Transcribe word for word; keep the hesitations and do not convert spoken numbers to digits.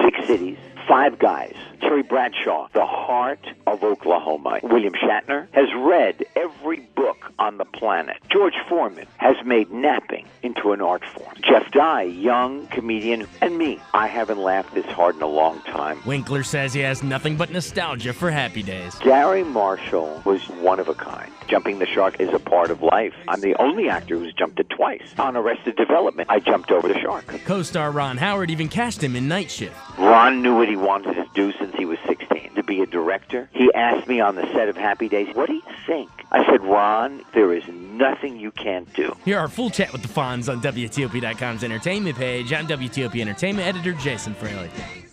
Six cities, five guys. Terry Bradshaw, the heart of Oklahoma. William Shatner has read every book on the planet. George Foreman has made napping into an art form. Jeff Dye, young comedian, and me. I haven't laughed this hard in a long time. Winkler says he has nothing but nostalgia for Happy Days. Gary Marshall was one of a kind. Jumping the shark is a part of life. I'm the only actor who's jumped it twice. On Arrested Development, I jumped over the shark. Co-star Ron Howard even cast him in Night Shift. Ron knew what he wanted to do since he was sixteen, to be a director. He asked me on the set of Happy Days, what do you think? I said, Ron, there is nothing you can't do. Hear our full chat with the Fonz on W T O P dot com's entertainment page. I'm W T O P Entertainment editor Jason Fraley.